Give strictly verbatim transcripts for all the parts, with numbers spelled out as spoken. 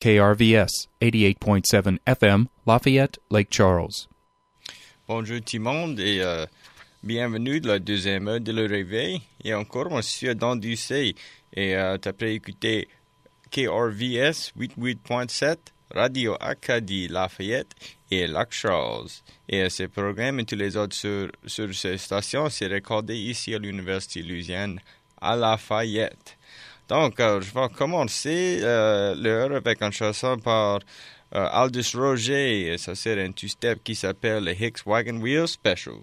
K R V S eighty-eight point seven F M, Lafayette, Lake Charles. Bonjour tout le monde et euh, bienvenue de la deuxième heure de le réveil. Et encore, moi, je suis Adam Ducey et euh, tu as pu écouter K R V S quatre-vingt-huit point sept, Radio Acadie Lafayette et Lac Charles. Et euh, ce programme et tous les autres sur, sur ces stations, c'est recordé ici à l'Université Louisiane à Lafayette. Donc, euh, je vais commencer euh, l'heure avec une chanson par euh, Aldous Roger. Et ça, c'est un two-step qui s'appelle le Hicks Wagon Wheel Special.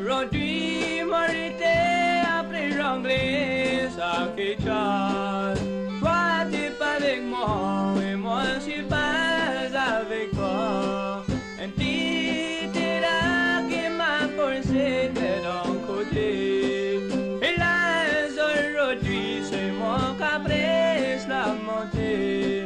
Aujourd'hui, m'arrêter après jongler, ça fait chose. Toi, t'es pas avec moi, et moi, je suis pas avec toi. Un petit là qui m'a forcé de ton côté. Et là, aujourd'hui, c'est moi qui presse la montée.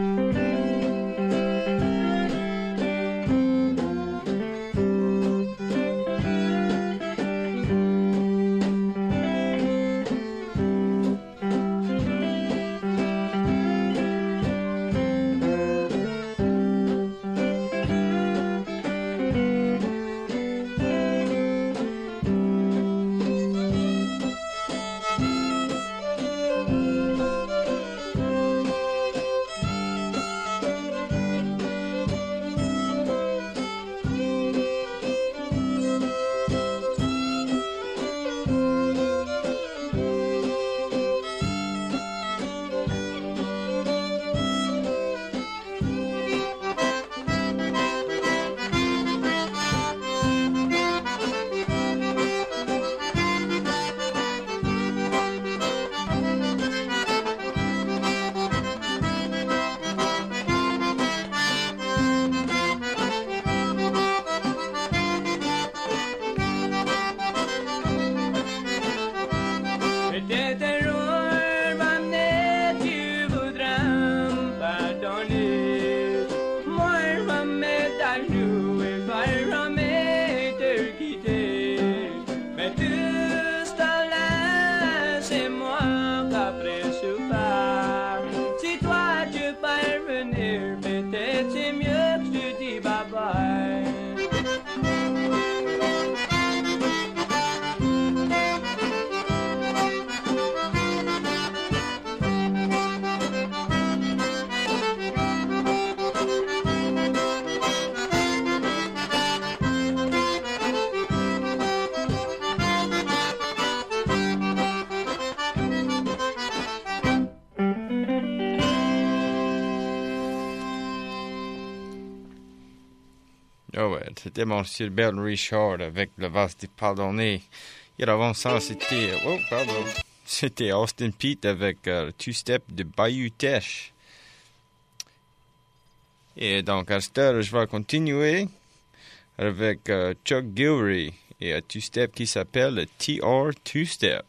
C'était mon Gilbert Richard avec le vase des pardonnés. Et avant ça, c'était... Oh, pardon. C'était Austin Pete avec euh, le two-step de Bayou Teche. Et donc, à cette heure, je vais continuer avec euh, Chuck Gilry et un two-step qui s'appelle le T R two-step.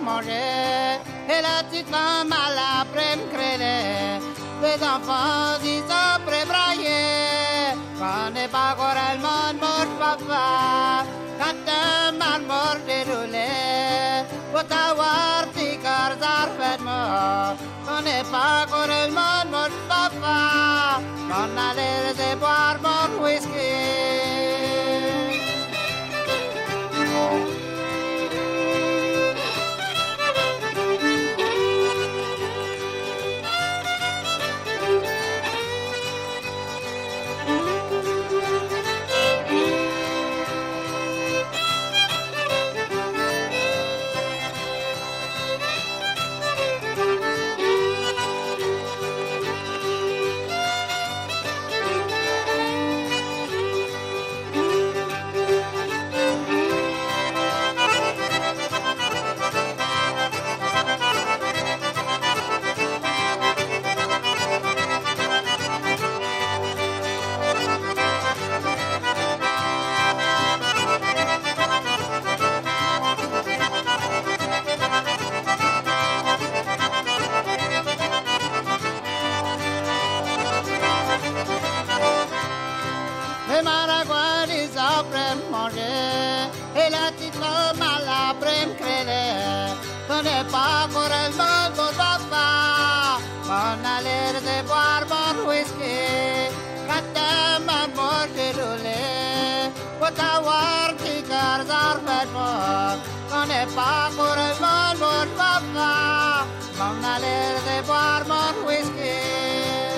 manger. Et la petite femme à l'après me crêlait. Les enfants disent après brailler. Qu'on n'est pas encore le monde, mon papa. Quand un mal mort déroulé. Pour t'avoir tes cœurs arfaitement. Qu'on n'est pas encore le monde, mon papa. Qu'on allait boire mon whisky. Et la petite femme à l'après me crêlait. Ce n'est pas pour elle mon beau papa. On allait de boire mon whisky. Quand un maman déroulé. Pour t'avoir tes cœurs arfaitement. Ce n'est pas pour elle mon beau papa. On allait de boire mon whisky.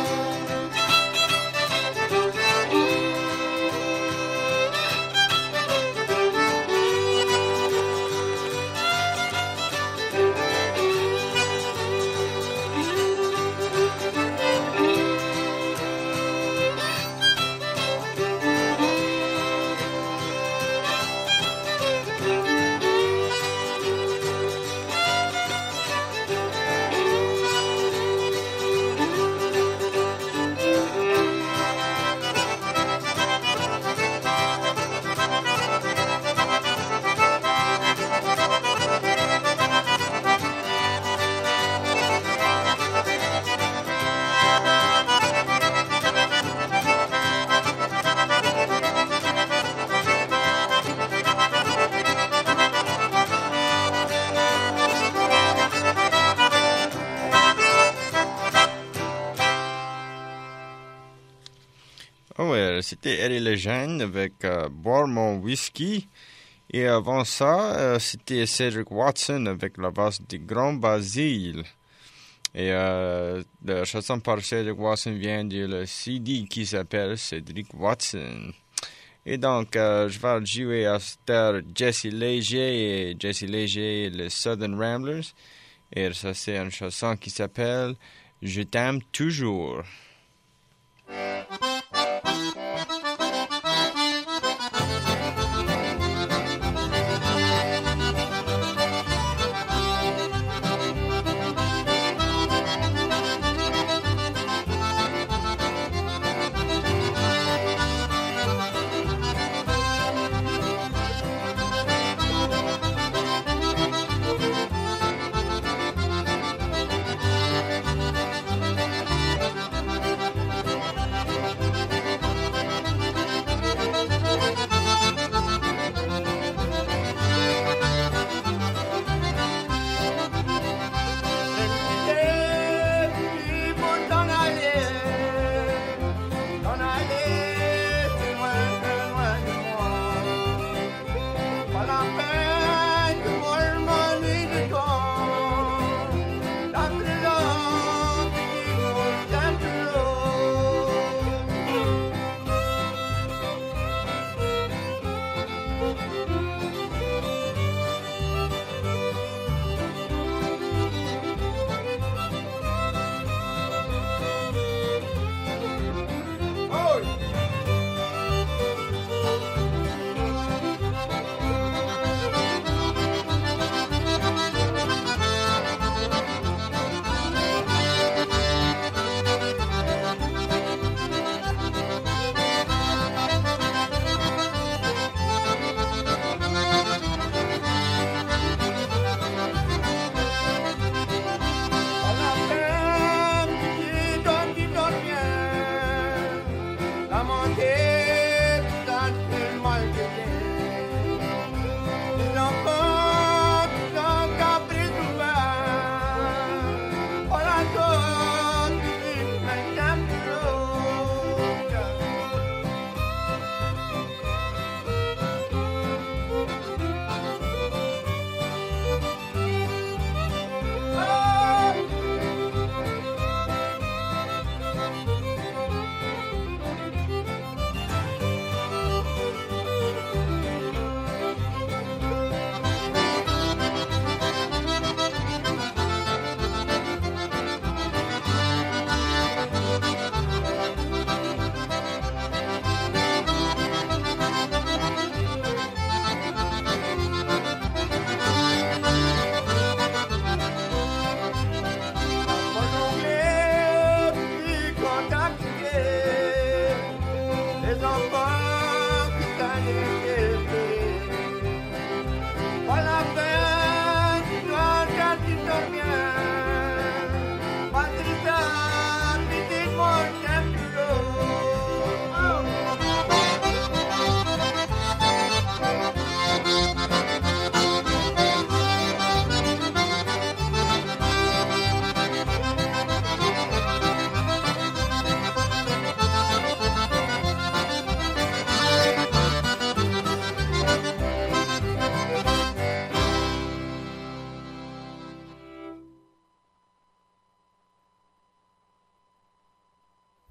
Oh ouais, c'était Eddie Legend avec euh, Boire mon whisky. Et avant ça, euh, c'était Cedric Watson avec la basse du Grand Basile. Et euh, la chanson par Cedric Watson vient du C D qui s'appelle Cedric Watson. Et donc, euh, je vais jouer à cette heure Jesse Léger et Jesse Léger et les Southern Ramblers. Et ça, c'est une chanson qui s'appelle Je t'aime toujours.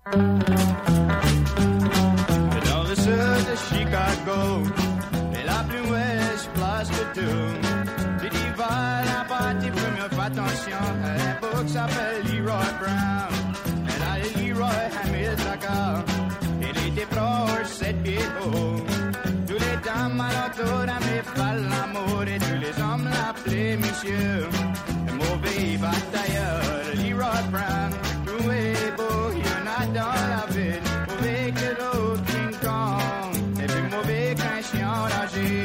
Dans le sud de Chicago, et la plus ouest place de tout. Les divas, la partie première, fais attention, à l'époque s'appelle Leroy Brown. Elle a le Leroy Hamilton, il était proche, sept pieds haut. Tous les dames alentour aimaient faire l'amour et tous les hommes l'appelaient monsieur. Le mauvais batailleur, Leroy Brown, tout est beau, il y en a dans la ville. Mauvais que l'autre King Kong, et plus mauvais qu'un chien enragé.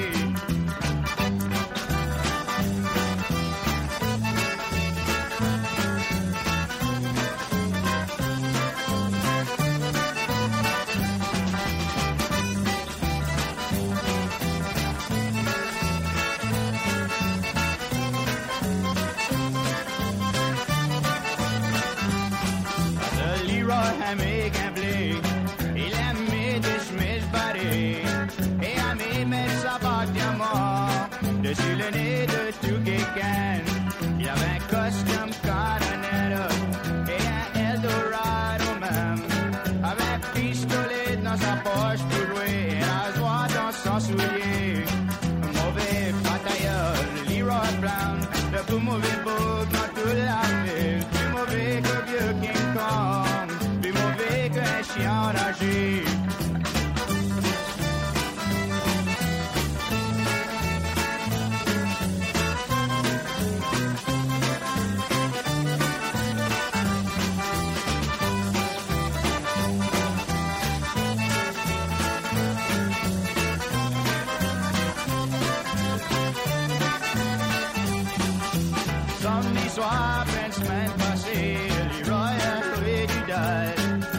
Aimait gambler, il aimait des chemises barrées et aimait mettre sa bague diamant dessus le nez de tout quelqu'un. Il avait un costume Carolina et un Eldorado même, avec un pistolet dans sa poche pour jouer et un rasoir dans son soulier. Un mauvais batailleur, Leroy Brown, le plus mauvais beau dans toute la ville, plus mauvais que vieux King Kong. Un chien enragé. Samedi soir, après une semaine passée, Leroy a joué du dal.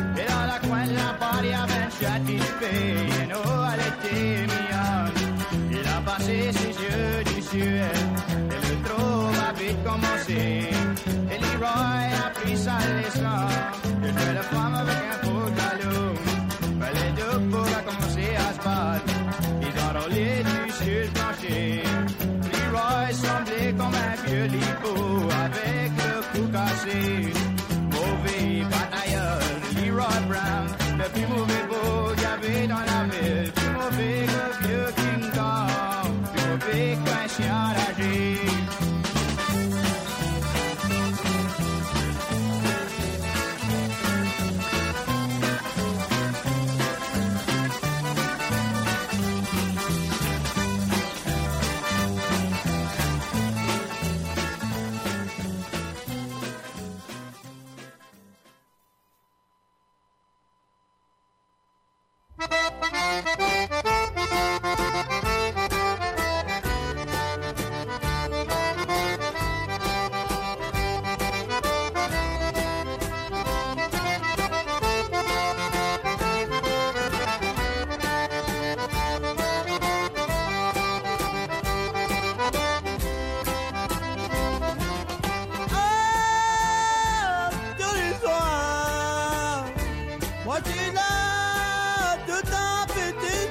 Il avait un châti de paix, et nous, elle était mignonne. Il a passé ses yeux du ciel, et le trou a vite commencé. Et Leroy a pris sa leçon, de jouer la femme avec un faux galop. Mais les deux bouts a commencé à se battre, ils ont roulé dessus sur le plancher. Leroy semblait comme un vieux lipot, avec le cou cassé. Mauvais batailleur, Leroy Brown, le plus mauvais beau qu'il y avait dans la ville, plus mauvais que vieux King Kong, plus mauvais qu'un chien enragé. Moi tu l'as tout en petit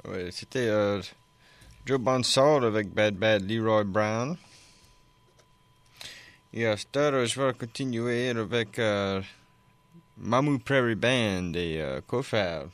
Ouais, c'était euh, Joe Bonsall avec Bad Bad Leroy Brown. Et à cette heure, je vais continuer avec euh, Mamou Prairie Band et euh, Kofar.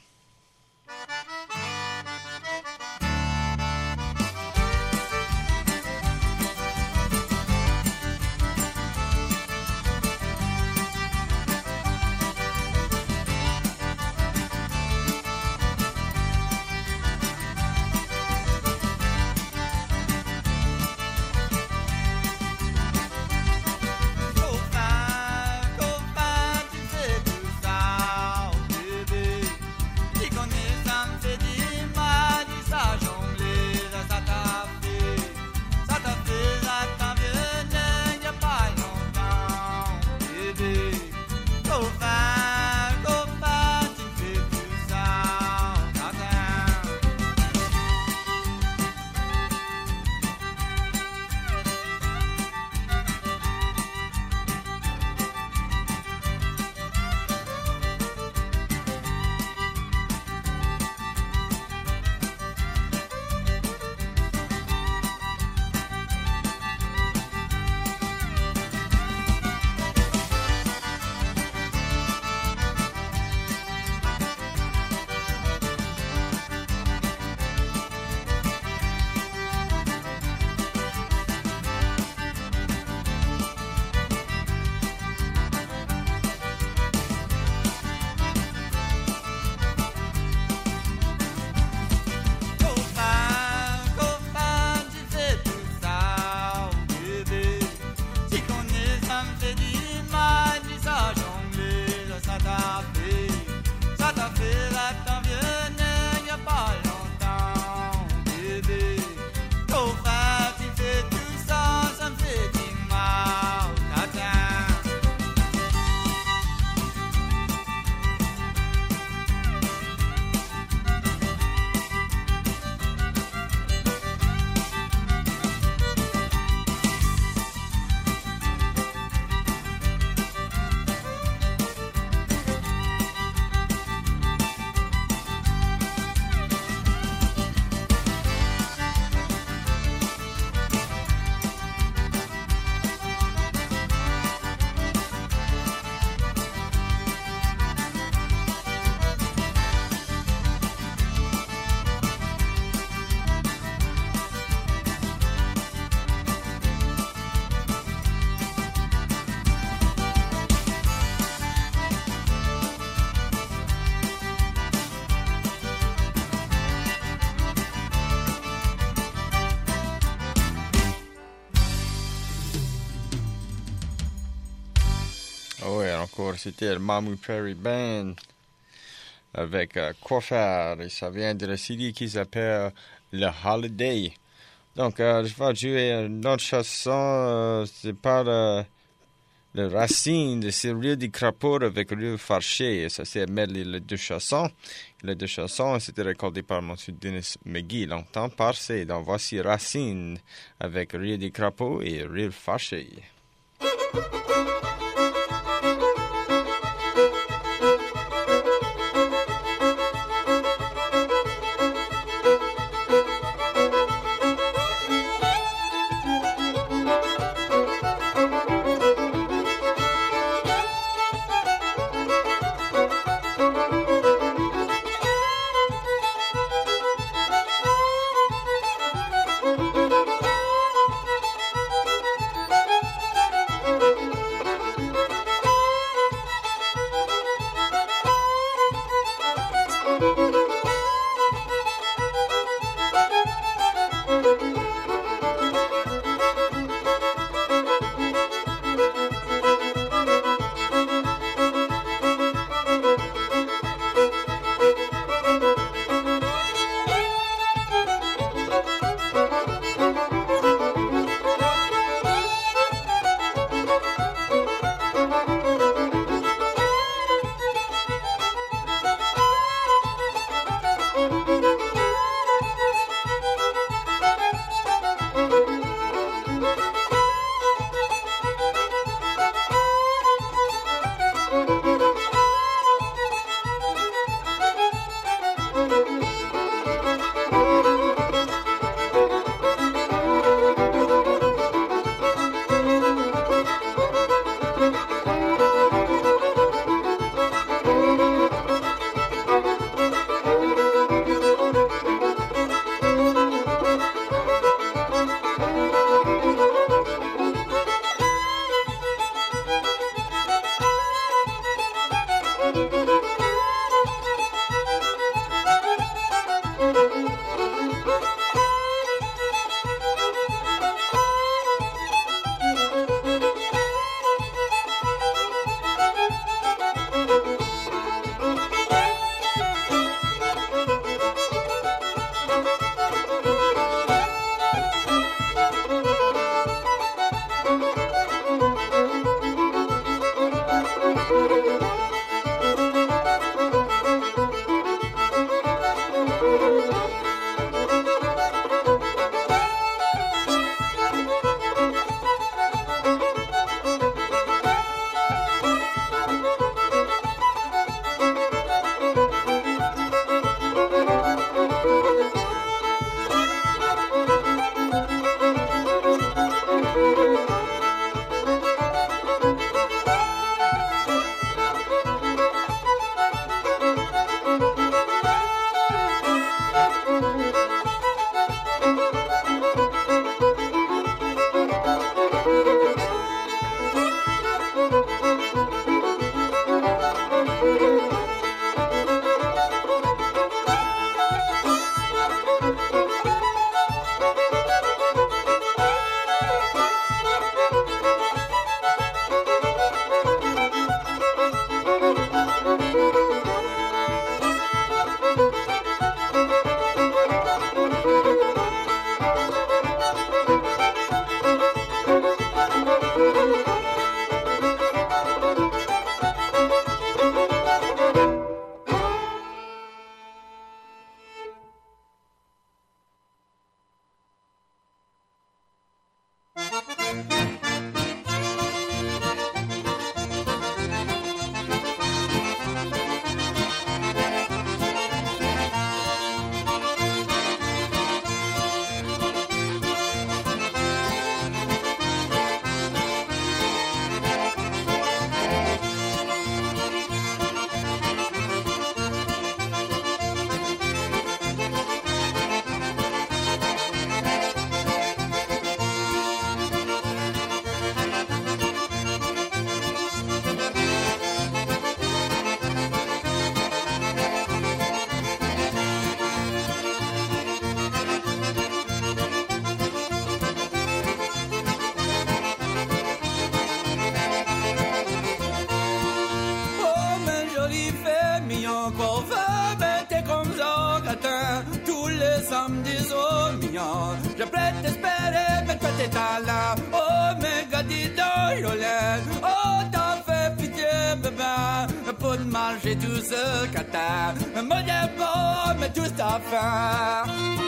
Encore, c'était le Mamou Prairie Band avec euh, Kofar et ça vient de la série qui s'appelle Le Holiday. Donc, euh, je vais jouer une autre chanson, euh, c'est par euh, le Racine, c'est Rire des crapauds avec Rire Farché. Ça, c'est mêlé les deux chansons. Les deux chansons, c'était recordé par M. Dennis McGee longtemps passé. Donc, voici Racine avec Rire des crapauds et Rire Farché. Je prête espérer, mais toi t'es là. Oh, mais gadi d'Oriolet. Oh, t'as fait pitié, bébé, pour manger tout ce catin. Me dis pas, mais tout ça faim.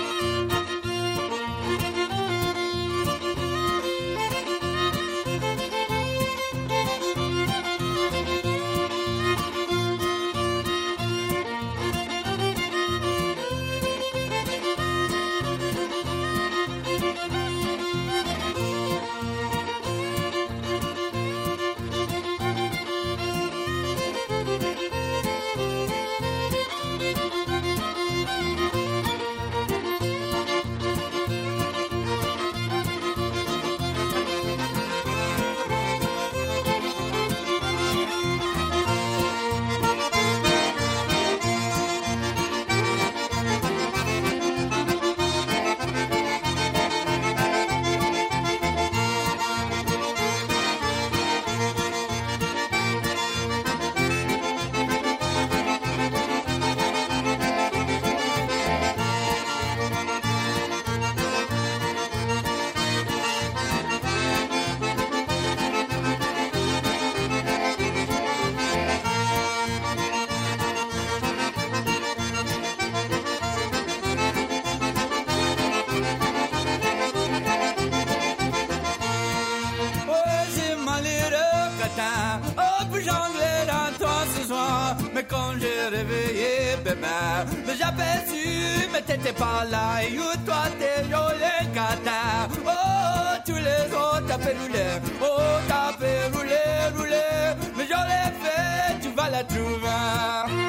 Mais quand j'ai réveillé, bébé, mais j'avais su, mais t'étais pas là. Et où toi t'es joli catin. Oh, tous les autres t'as fait rouler. Oh, t'as fait rouler, rouler. Mais je l'ai fait, tu vas la trouver.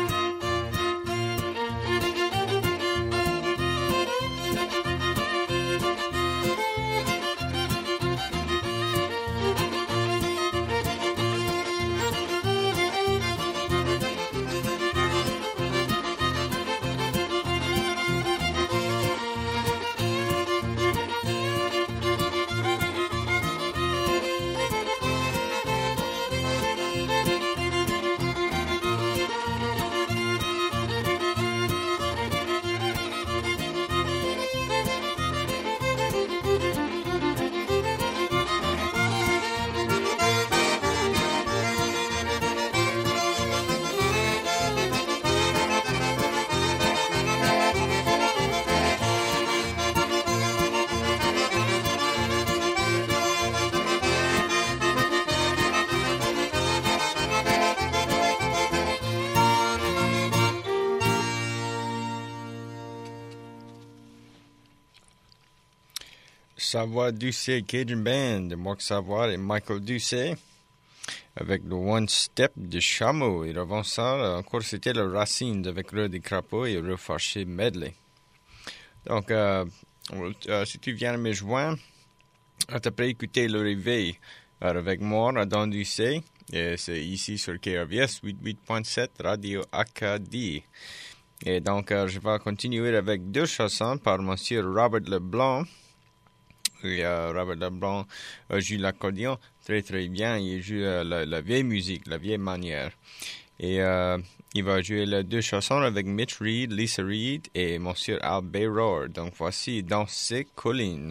Savoie Doucet Cajun Band de Marc Savoie et Michael Doucet avec le One Step de Chameau. Et avant ça, encore c'était le Racine avec Rue des Crapauds et Rue Fâché Medley. Donc, euh, euh, si tu viens me joindre, tu peux écouter le réveil euh, avec moi, Adam Doucet. Et c'est ici sur K R V S quatre-vingt-huit point sept Radio Acadie. Et donc, euh, je vais continuer avec deux chansons par monsieur Robert Leblanc. Et, euh, Robert Leblanc euh, joue l'accordéon très très bien. Il joue euh, la, la vieille musique, la vieille manière. Et euh, il va jouer les deux chansons avec Mitch Reed, Lisa Reed et monsieur Al Bayror. Donc, voici Dans ces collines.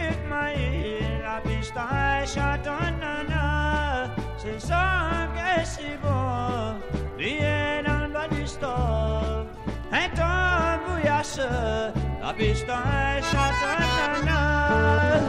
du maïs, la pistache ananas. C'est ça que c'est bon, rien dans le bas du stove. Un temps bouillasse, la pistache ananas.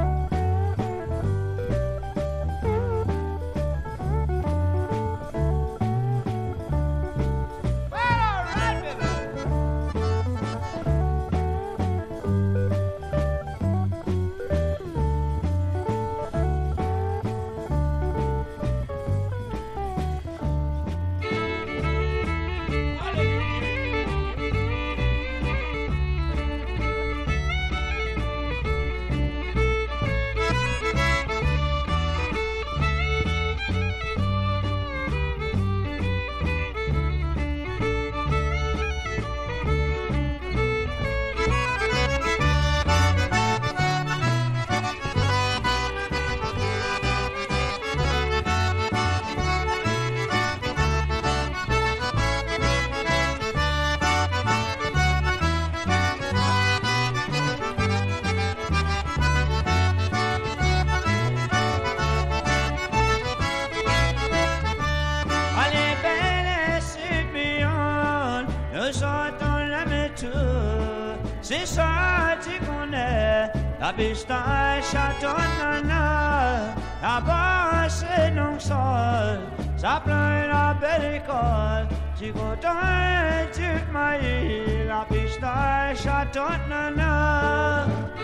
C'est ça, tu connais, la pistache ananas. Là-bas, c'est non sol, ça plein la belle école. Tu connais, tu maïs, la pistache ananas.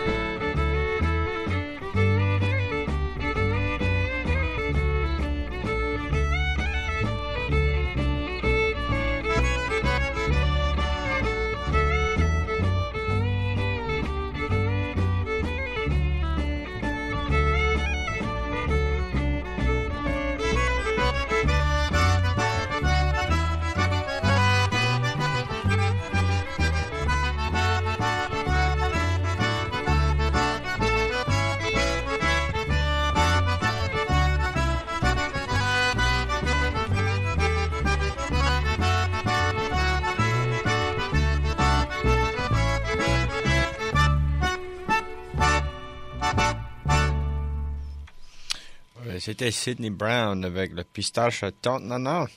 C'était Sidney Brown avec le pistache à Tante Nana.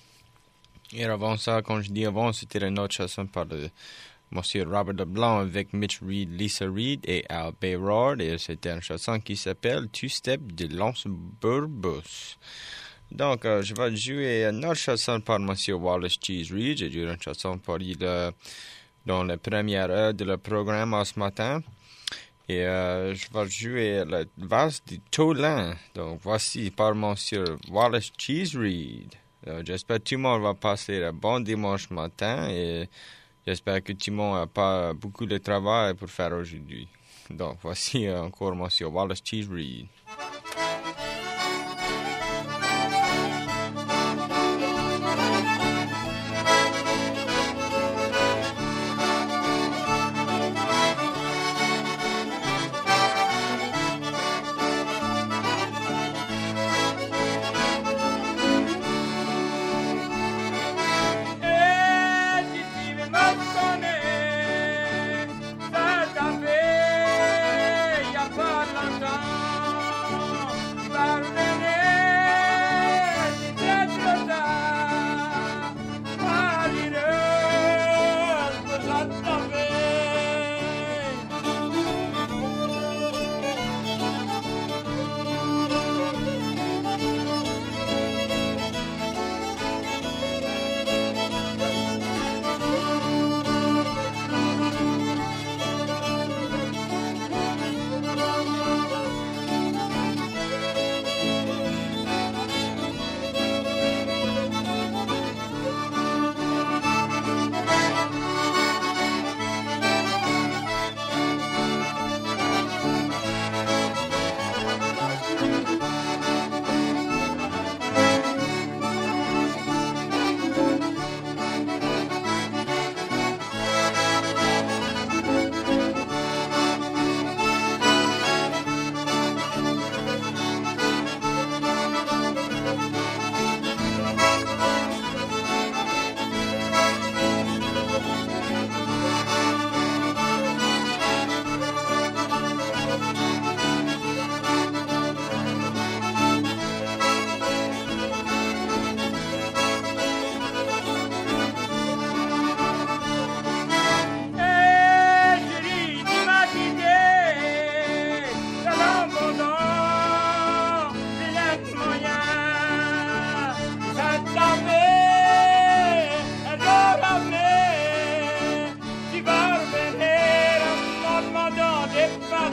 Et avant ça, quand je dis avant, c'était une autre chanson par le monsieur Robert Leblanc avec Mitch Reed, Lisa Reed et Al Bayrord. Et c'était une chanson qui s'appelle Two Step de Lance Burbus. Donc, euh, je vais jouer une autre chanson par monsieur Wallace Cheese Reed. J'ai joué une chanson pour lui le, dans la première heure de le programme ce matin. Et euh, je vais jouer la valse du Tolin. Donc, voici par monsieur Wallace Cheese Reed. Donc, j'espère que tout le monde va passer un bon dimanche matin et j'espère que tout le monde n'a pas beaucoup de travail pour faire aujourd'hui. Donc, voici encore monsieur Wallace Cheese Reed. Y'a pas longtemps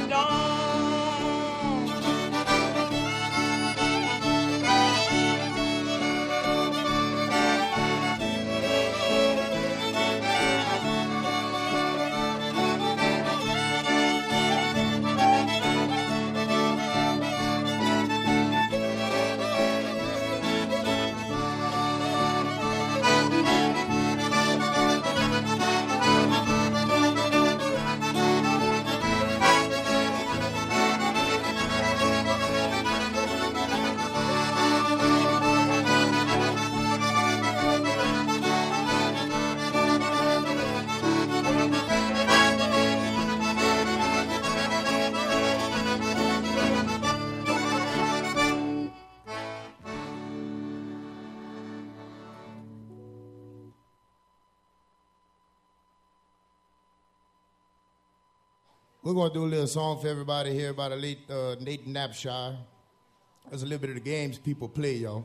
We're going to do a little song for everybody here by the late uh, Nathan Knapshire. That's a little bit of the games people play, y'all.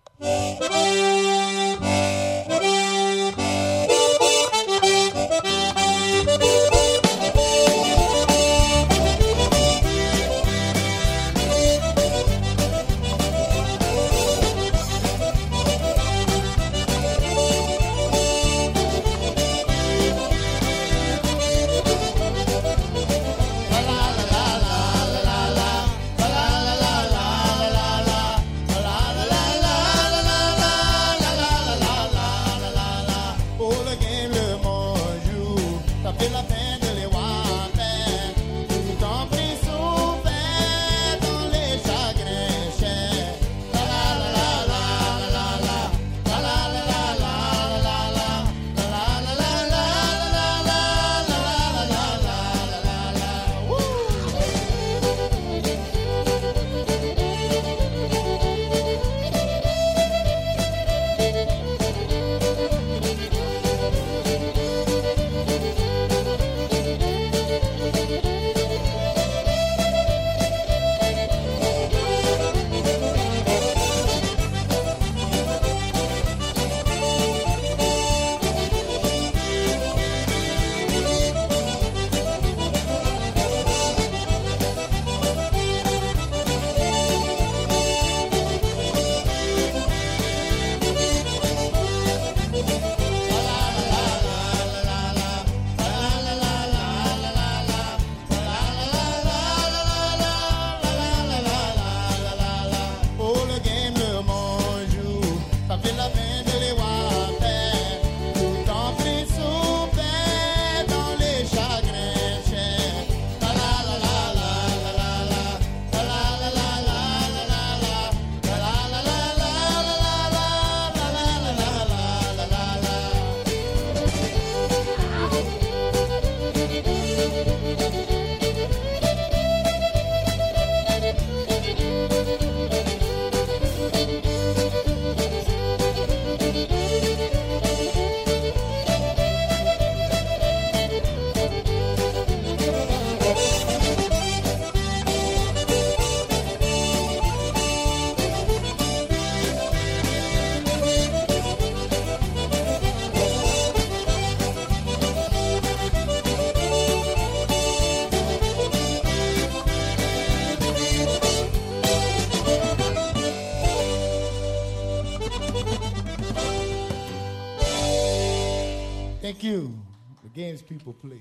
Thank you. The games people play.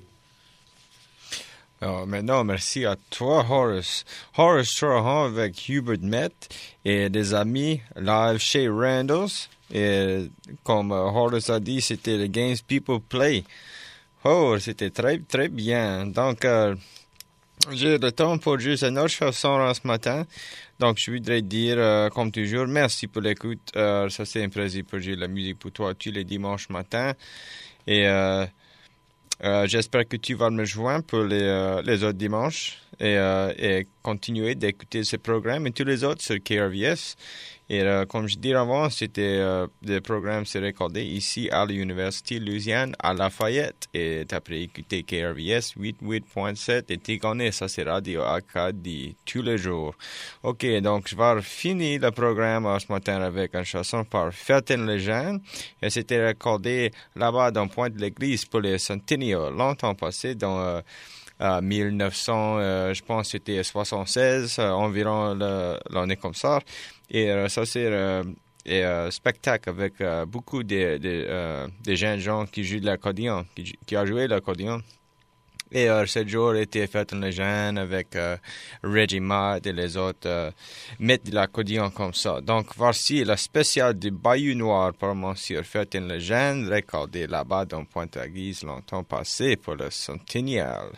Alors, maintenant, merci à toi, Horace. Horace Strahan avec Hubert Met et des amis live chez Randall's. Et comme euh, Horace a dit, c'était les games people play. Oh, c'était très, très bien. Donc, euh, j'ai le temps pour juste une autre chanson ce matin. Donc, je voudrais dire, euh, comme toujours, merci pour l'écoute. Euh, ça, c'est un plaisir pour jouer la musique pour toi tous les dimanches matins. Et euh, euh, j'espère que tu vas me joindre pour les, euh, les autres dimanches et, euh, et continuer d'écouter ce programme et tous les autres sur K R V S. Et euh, comme je disais avant, c'était euh, le programme s'est recordé ici à l'Université Louisiane à Lafayette. Et tu as pu écouter K R V S quatre-vingt-huit point sept et tu connais ça, c'est Radio Acadie tous les jours. Ok, donc je vais finir le programme ce matin avec une chanson par Felton Legend. Et c'était recordé là-bas dans Pointe de l'Église pour les centennials, longtemps passé dans... Euh, euh, mille neuf cents, euh, je pense que c'était soixante-seize, euh, environ le- l'année comme ça. Et euh, ça, c'est euh, un euh, spectacle avec euh, beaucoup de, de, euh, de jeunes gens qui jouent de l'accordéon, qui, qui ont joué l'accordéon. Et euh, ce jour était fait en légende avec euh, Reggie Mott et les autres euh, mettent de l'accordéon comme ça. Donc voici le spécial du Bayou Noir pour monsieur fait en légende recordé là-bas dans Pointe-à-Guise longtemps passé pour le centennial.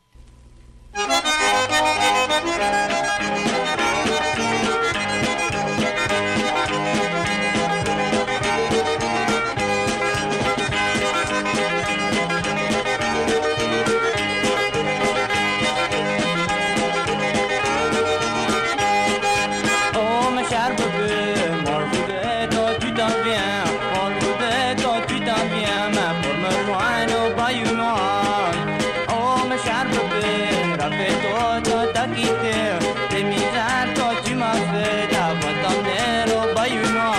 Oh ma chère bébé, moi je voudrais toi tu t'en viens. Moi je voudrais toi tu t'en viens, mais pour me rejoindre au Bayou Noir. Oh ma chère bébé, rappelle-toi, toi t'as quitté. Tes misères, toi tu m'as fait, d'avoir t'emmener au Bayou Noir.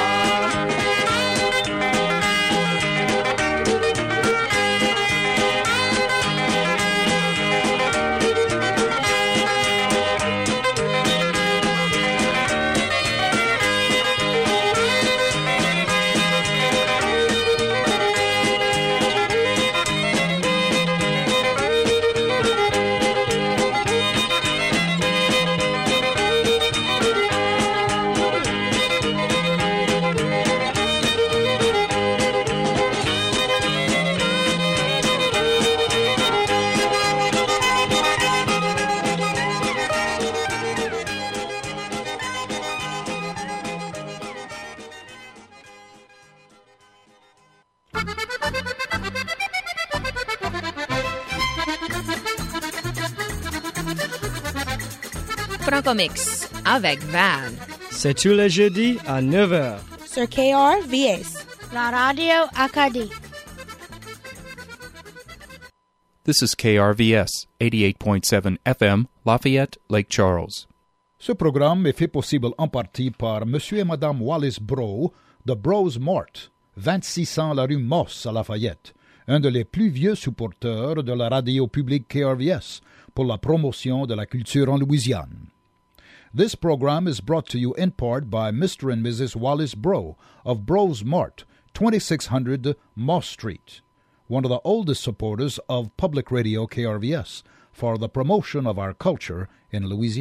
Francomix avec Van. C'est tous les jeudis à neuf heures. sur K R V S, la radio Acadie. This is K R V S, eighty-eight point seven F M, Lafayette, Lake Charles. Ce programme est fait possible en partie par Monsieur et Madame Wallace Bro de Bros Mort, vingt-six cents la rue Moss à Lafayette, un des plus vieux supporters de la radio publique K R V S pour la promotion de la culture en Louisiane. This program is brought to you in part by Mister and Missus Wallace Bro of Bros Mart, twenty-six hundred Moss Street, one of the oldest supporters of public radio K R V S for the promotion of our culture in Louisiana.